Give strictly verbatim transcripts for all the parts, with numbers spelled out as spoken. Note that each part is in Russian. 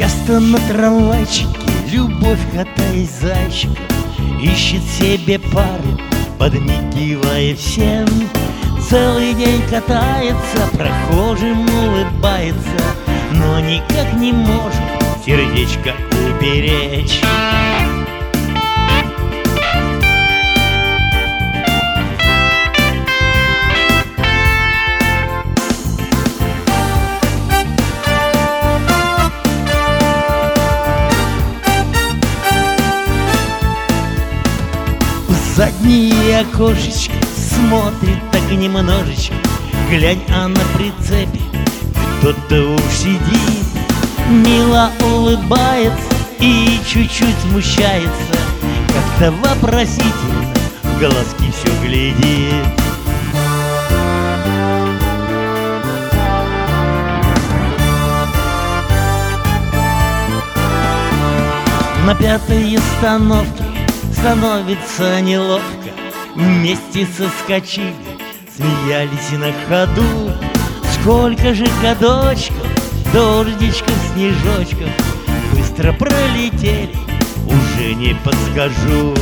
Часто на трамвайчике любовь катаясь зайчиком ищет себе пары, подмигивая всем. Целый день катается, прохожим улыбается, но никак не может сердечко уберечь. В заднее окошечко смотрит так немножечко, глянь, а на прицепе кто-то уж сидит, мило улыбается и чуть-чуть смущается, как-то вопросительно в глазки все глядит. На пятой остановке становится неловко, вместе соскочили, смеялись на ходу. Сколько же годочков, дождичков, снежочков быстро пролетели, уже не подскажу.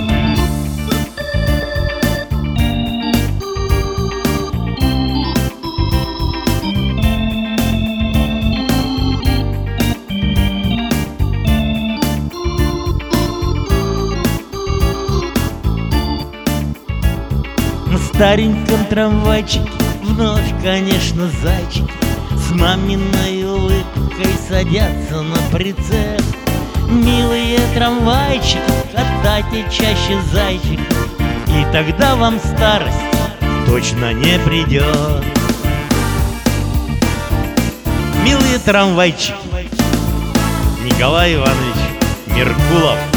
На стареньком трамвайчике вновь, конечно, зайчики с маминой улыбкой садятся на прицеп. Милые трамвайчики, катайте чаще зайчиков, и тогда вам старость точно не придет. Милые трамвайчики. Николай Иванович Меркулов.